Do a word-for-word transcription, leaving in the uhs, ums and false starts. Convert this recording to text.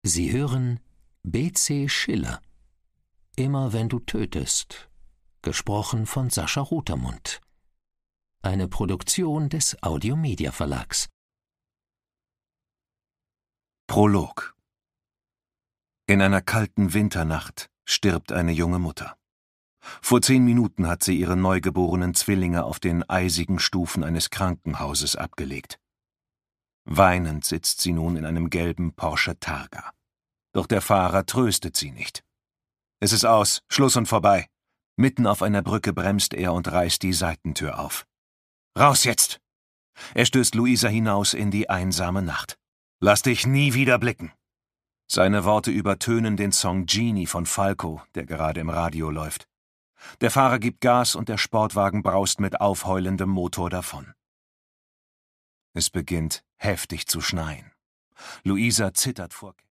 Sie hören B C Schiller. Immer wenn du tötest. Gesprochen von Sascha Rotermund. Eine Produktion des Audiomedia Verlags. Prolog. In einer kalten Winternacht stirbt eine junge Mutter. Vor zehn Minuten hat sie ihre neugeborenen Zwillinge auf den eisigen Stufen eines Krankenhauses abgelegt. Weinend sitzt sie nun in einem gelben Porsche Targa. Doch der Fahrer tröstet sie nicht. Es ist aus, Schluss und vorbei. Mitten auf einer Brücke bremst er und reißt die Seitentür auf. »Raus jetzt!« Er stößt Luisa hinaus in die einsame Nacht. »Lass dich nie wieder blicken!« Seine Worte übertönen den Song Genie von Falco, der gerade im Radio läuft. Der Fahrer gibt Gas und der Sportwagen braust mit aufheulendem Motor davon. Es beginnt heftig zu schneien. Luisa zittert vor